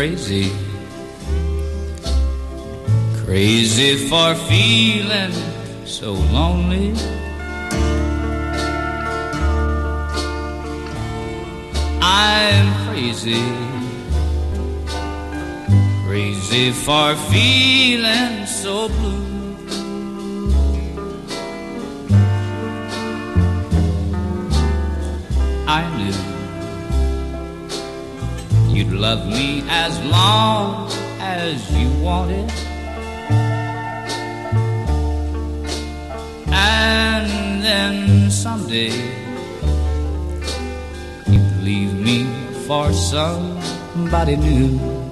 crazy, crazy for feeling so lonely. I'm crazy, crazy for feeling so blue. I knew you'd love me as long as you wanted, and then someday you'd leave me for somebody new.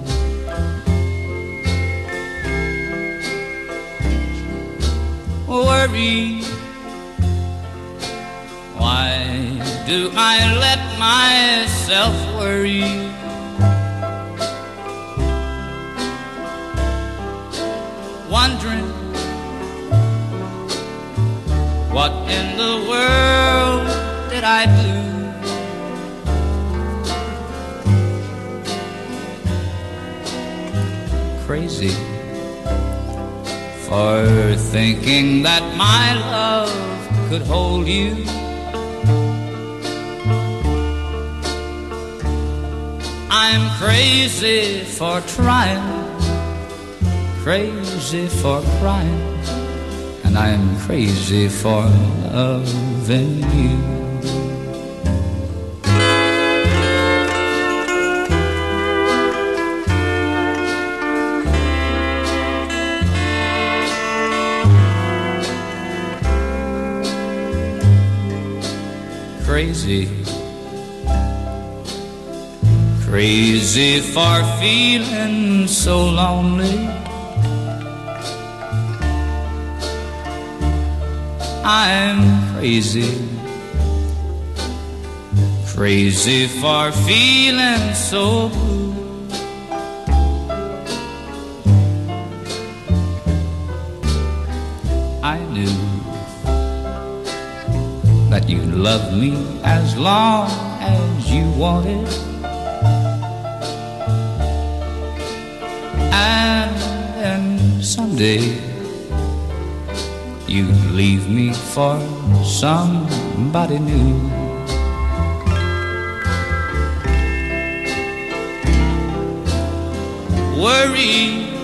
Worry, why do I let myself worry? Wondering what in the world did I do? Crazy for thinking that my love could hold you. I'm crazy for trying, crazy for crying, and I'm crazy for loving you. Crazy, crazy for feeling so lonely. I'm crazy, crazy for feeling so blue. I knew that you loved me as long as you wanted, and then someday you'd leave me for somebody new. Worry,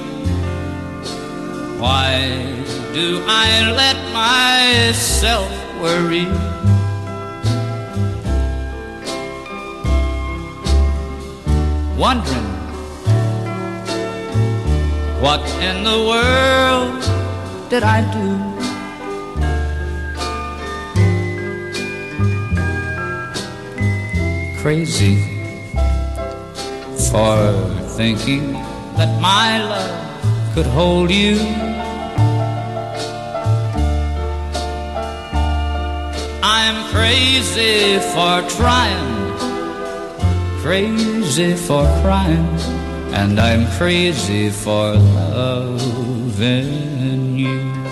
why do I let myself worry? Wondering what in the world did I do? Crazy for thinking that my love could hold you. I'm crazy for trying, crazy for crying, and I'm crazy for loving you.